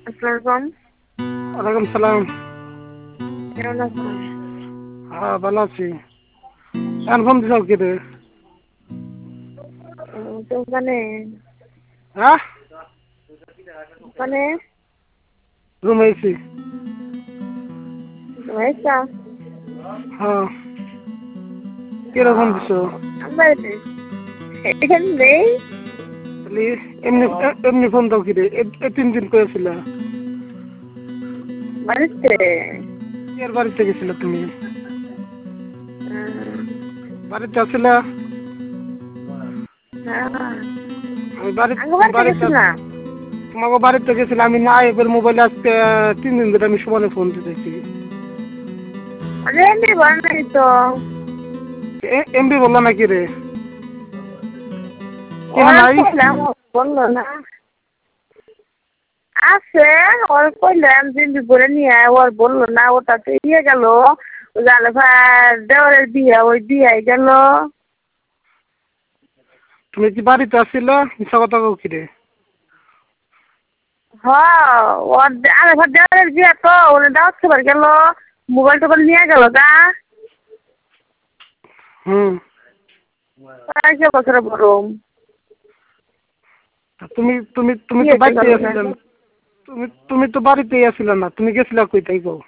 আসসালামু ওয়ালাইকুম সালাম। কেমন আছেন? হ্যাঁ ভালো আছি। এখন ফোন দিছাও কি রে? দোকানে হ্যাঁ দোকানে রুমে আইছি। হয়েছা হ্যাঁ কিরকম দিছো? আমার এখানে নেই। তাহলে এমনি এমনি ফোন দাও কি রে? এ 3 দিন করেছিল। বাড়িতে এর বাড়িতে গেছিল তুমি? হ্যাঁ বাড়িতে আসিল? আমি আঙ্গবাড়িতে বাড়িতে গেছিলাম। তোমাকে বাড়িতে গেছিলাম। আমি না এবার মোবাইলে আজকে 3 দিন ধরে আমি সমানে ফোন দিতেছি। আরে এমনি বল নাই তো। এমবি বললো নাকি রে? কিনা ওর নাই? কইলাম ও বললো না। আছে ওর কইলাম দিন বলে নিয়ে ওর বললো না, ওটা তো ইয়ে গেল জালে ভাই দেওয়ারের বিয়ে, ওই বিয়ে গেল। তুমি কি বাড়িতে আসছিল? মিশা কথা কও কি রে? হ্যাঁ ওর আরে ভাই দেওয়ারের বিয়ে তো ওর দাওয়াত খাবার গেল, মোবাইল টোবাইল নিয়ে গেল গা। হুম আগে বছরে বরম তুমি তুমি তুমি তো বিয়েতে বাড়িতে গেল না। আসছিলে না। তুমি তো বাড়িতেই আসিলা না, তুমি গেছিলা কই তাই কও?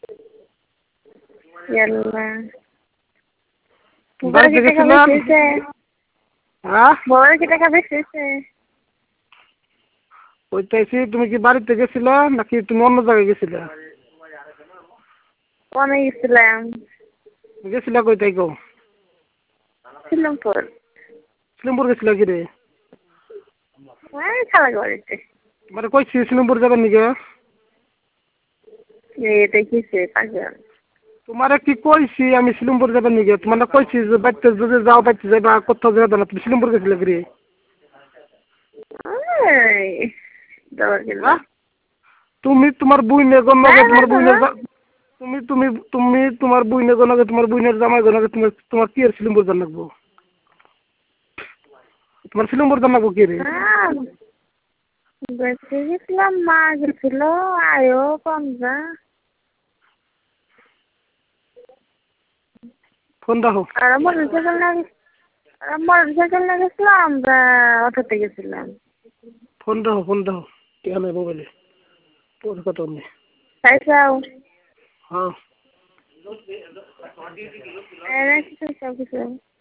ইয়াল্লা মোবাইলে বাড়িতে কি টাকা গেছিলা? বেশি হয়েছে? হ্যাঁ মোবাইলে কি টাকা বেশি হয়েছে? কইতাইছি তুমি কি বাড়িতে গেছিলা নাকি তুমি অন্য জায়গায় গেছিলা? অনেক গেছিলাম গেছিলা কই তাই কও? শ্রীলঙ্কর সিলিমপুর গেছিলা কি রে? খালার বাড়িতে। মানে কইছি সিলিমপুর যাবেন নিকে? এটা কিসে পাগল? তোমারে কি কইছি আমি সিলিমপুর যাবেন নিকে? তোমারে কইছি যে বাড়িতে যদি যাও বাড়িতে যাবা, কোথাও যাবে না। তুমি সিলিমপুর গেছিলা কি রে? দৌড় গেল। হ্যাঁ তুমি তোমার বুইনে না গনকে না তোমার বুইনের না তুমি তুমি তুমি তোমার বুইনে গনকে তোমার বুইনের জামাই গনকে তোমার তোমার কি আর সিলিমপুর জান লাগবো? তোমার সিলিমপুর জান লাগবো কি রে? বেঁচে গেছিলাম, মা গেছিল আয়ো কমজা। ফোন দাও। আর মোটরসাইকেল না গেছিলাম, আমরা অটোতে গেছিলাম। ফোন দাও ফোন দাও। টিয়া নাই মোবাইলে। তোর কথা নেই। খাইছাও? হ্যাঁ কিছু